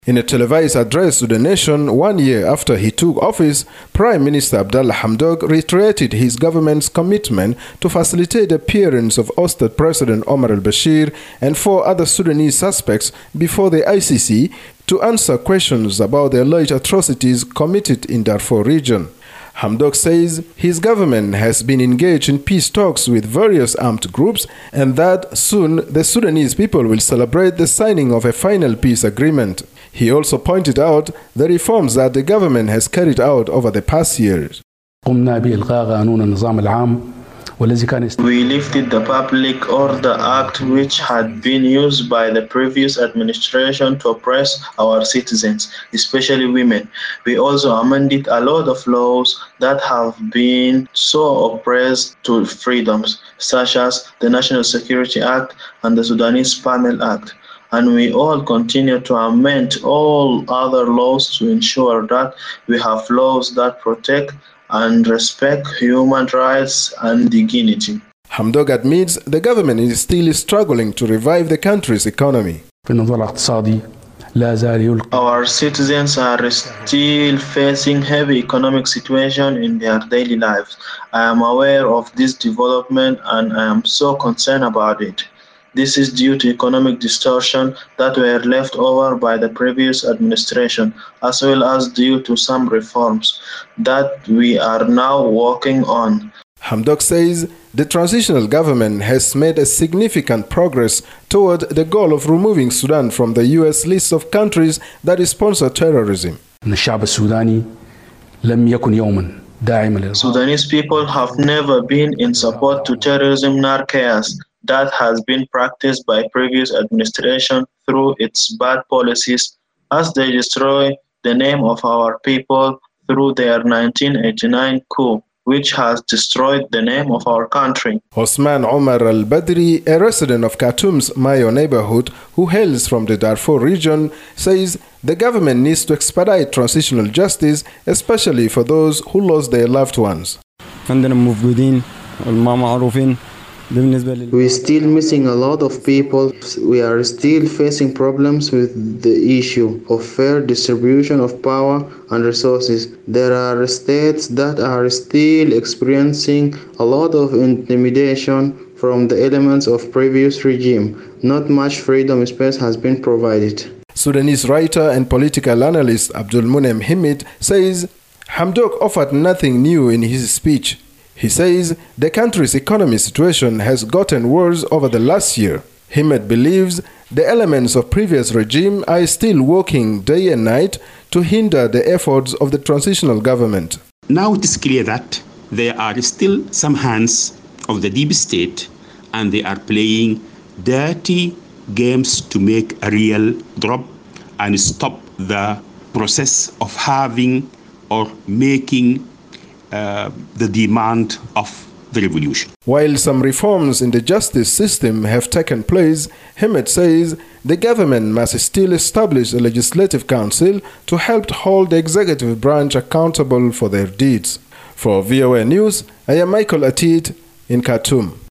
In a televised address to the nation 1 year after he took office, Prime Minister Abdallah Hamdok reiterated his government's commitment to facilitate the appearance of ousted President Omar al-Bashir and 4 other Sudanese suspects before the ICC to answer questions about the alleged atrocities committed in Darfur region. Hamdok says his government has been engaged in peace talks with various armed groups and that soon the Sudanese people will celebrate the signing of a final peace agreement. He also pointed out the reforms that the government has carried out over the past years. We lifted the Public Order Act, which had been used by the previous administration to oppress our citizens, especially women. We also amended a lot of laws that have been so oppressed to freedoms, such as the National Security Act and the Sudanese Panel Act. And we all continue to amend all other laws to ensure that we have laws that protect and respect human rights and dignity. Hamdok admits the government is still struggling to revive the country's economy. Our citizens are still facing heavy economic situation in their daily lives. I am aware of this development and I am so concerned about it. This is due to economic distortion that were left over by the previous administration, as well as due to some reforms that we are now working on. Hamdok says the transitional government has made a significant progress toward the goal of removing Sudan from the U.S. list of countries that sponsor terrorism. Sudanese people have never been in support to terrorism nor chaos that has been practiced by previous administration through its bad policies, as they destroy the name of our people through their 1989 coup, which has destroyed the name of our country. Osman Omar al-Badri, a resident of Khartoum's Mayo neighborhood who hails from the Darfur region, says the government needs to expedite transitional justice, especially for those who lost their loved ones. We're still missing a lot of people. We are still facing problems with the issue of fair distribution of power and resources. There are states that are still experiencing a lot of intimidation from the elements of previous regime. Not much freedom space has been provided. Sudanese writer and political analyst Abdul Munem Himid says Hamdok offered nothing new in his speech. He says the country's economic situation has gotten worse over the last year. Himid believes the elements of previous regime are still working day and night to hinder the efforts of the transitional government. Now it is clear that there are still some hands of the deep state and they are playing dirty games to make a real drop and stop the process of having or making the demand of the revolution. While some reforms in the justice system have taken place, Himid says the government must still establish a legislative council to help hold the executive branch accountable for their deeds. For VOA News, I am Michael Atid in Khartoum.